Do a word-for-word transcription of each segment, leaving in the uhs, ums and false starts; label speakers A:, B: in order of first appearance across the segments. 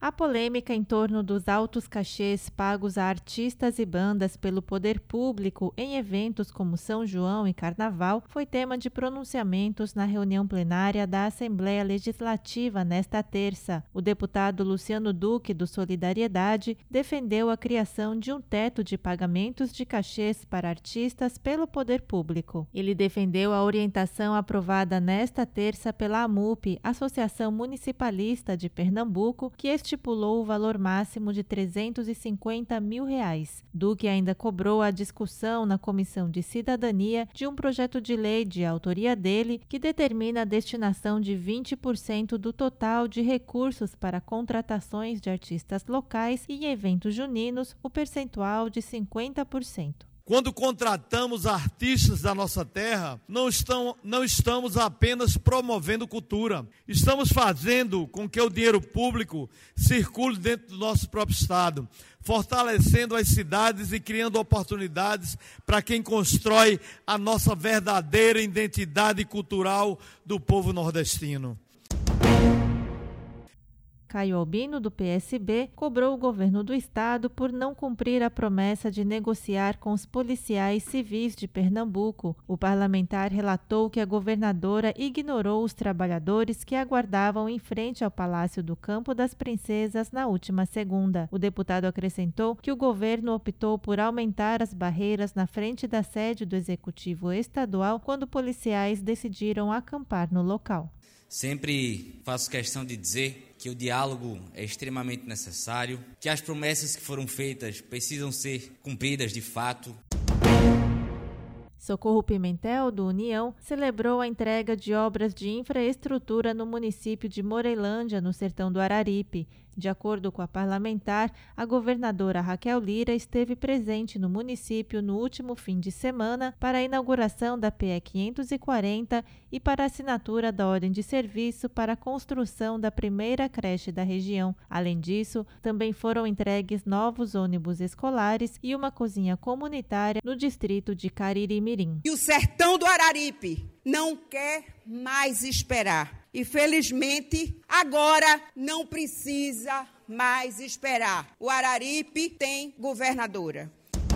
A: A polêmica em torno dos altos cachês pagos a artistas e bandas pelo poder público em eventos como São João e Carnaval foi tema de pronunciamentos na reunião plenária da Assembleia Legislativa nesta terça. O deputado Luciano Duque, do Solidariedade, defendeu a criação de um teto de pagamentos de cachês para artistas pelo poder público. Ele defendeu a orientação aprovada nesta terça pela AMUP, Associação Municipalista de Pernambuco, que estipulou o valor máximo de trezentos e cinquenta mil reais. Duque ainda cobrou a discussão na Comissão de Cidadania de um projeto de lei de autoria dele que determina a destinação de vinte por cento do total de recursos para contratações de artistas locais e em eventos juninos, o percentual de cinquenta por cento.
B: Quando contratamos artistas da nossa terra, não, estão, não estamos apenas promovendo cultura. Estamos fazendo com que o dinheiro público circule dentro do nosso próprio estado, fortalecendo as cidades e criando oportunidades para quem constrói a nossa verdadeira identidade cultural do povo nordestino.
A: Caio Albino, do P S B, cobrou o governo do estado por não cumprir a promessa de negociar com os policiais civis de Pernambuco. O parlamentar relatou que a governadora ignorou os trabalhadores que aguardavam em frente ao Palácio do Campo das Princesas na última segunda. O deputado acrescentou que o governo optou por aumentar as barreiras na frente da sede do Executivo Estadual quando policiais decidiram acampar no local.
C: Sempre faço questão de dizer que o diálogo é extremamente necessário, que as promessas que foram feitas precisam ser cumpridas de fato.
A: Socorro Pimentel, do União, celebrou a entrega de obras de infraestrutura no município de Moreilândia, no sertão do Araripe. De acordo com a parlamentar, a governadora Raquel Lira esteve presente no município no último fim de semana para a inauguração da P E quinhentos e quarenta e para a assinatura da ordem de serviço para a construção da primeira creche da região. Além disso, também foram entregues novos ônibus escolares e uma cozinha comunitária no distrito de Cariri-Mirim.
D: E o sertão do Araripe não quer mais esperar. E, felizmente, agora não precisa mais esperar. O Araripe tem governadora.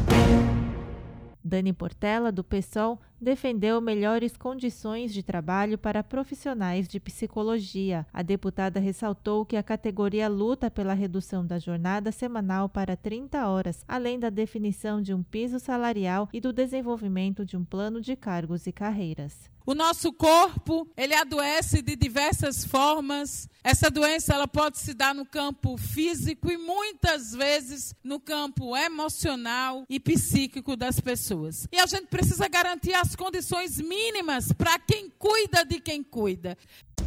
A: Dani Portela, do PSOL, defendeu melhores condições de trabalho para profissionais de psicologia. A deputada ressaltou que a categoria luta pela redução da jornada semanal para trinta horas, além da definição de um piso salarial e do desenvolvimento de um plano de cargos e carreiras.
E: O nosso corpo, ele adoece de diversas formas. Essa doença ela pode se dar no campo físico e muitas vezes no campo emocional e psíquico das pessoas. E a gente precisa garantir as condições mínimas para quem cuida de quem cuida.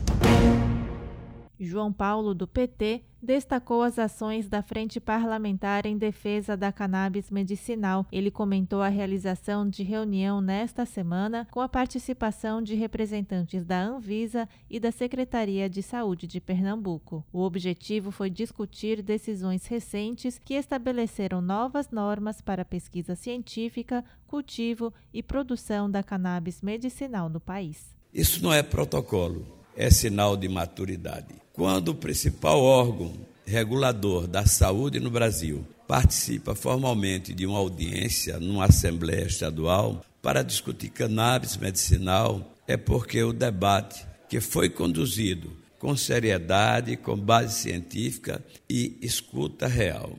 A: João Paulo, do P T, destacou as ações da Frente Parlamentar em defesa da cannabis medicinal. Ele comentou a realização de reunião nesta semana com a participação de representantes da Anvisa e da Secretaria de Saúde de Pernambuco. O objetivo foi discutir decisões recentes que estabeleceram novas normas para pesquisa científica, cultivo e produção da cannabis medicinal no país.
F: Isso não é protocolo, é sinal de maturidade. Quando o principal órgão regulador da saúde no Brasil participa formalmente de uma audiência numa Assembleia Estadual para discutir cannabis medicinal, é porque o debate que foi conduzido com seriedade, com base científica e escuta real.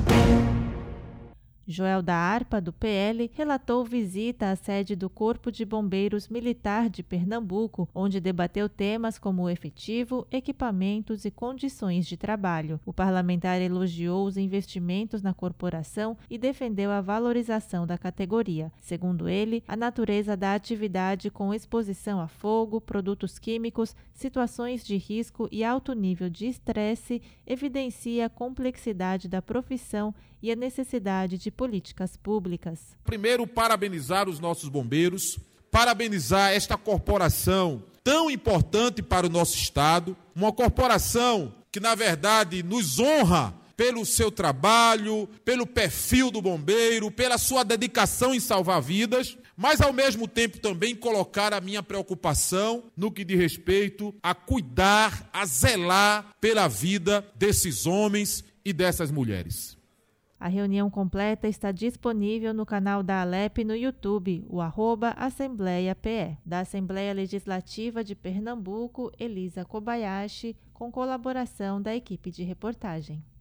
A: Joel da Arpa, do P L, relatou visita à sede do Corpo de Bombeiros Militar de Pernambuco, onde debateu temas como o efetivo, equipamentos e condições de trabalho. O parlamentar elogiou os investimentos na corporação e defendeu a valorização da categoria. Segundo ele, a natureza da atividade com exposição a fogo, produtos químicos, situações de risco e alto nível de estresse evidencia a complexidade da profissão e a necessidade de políticas públicas.
G: Primeiro, parabenizar os nossos bombeiros, parabenizar esta corporação tão importante para o nosso Estado, uma corporação que, na verdade, nos honra pelo seu trabalho, pelo perfil do bombeiro, pela sua dedicação em salvar vidas, mas ao mesmo tempo também colocar a minha preocupação no que diz respeito a cuidar, a zelar pela vida desses homens e dessas mulheres.
A: A reunião completa está disponível no canal da Alep no YouTube, o arroba Assembleia P E. Da Assembleia Legislativa de Pernambuco, Elisa Kobayashi, com colaboração da equipe de reportagem.